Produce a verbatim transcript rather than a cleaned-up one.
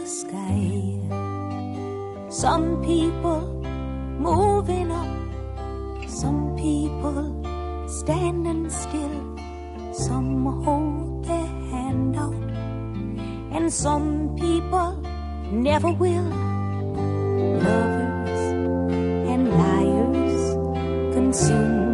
sky. Some people moving up, some people standing still, some hold their hand out, and some people never will. Lovers and liars consume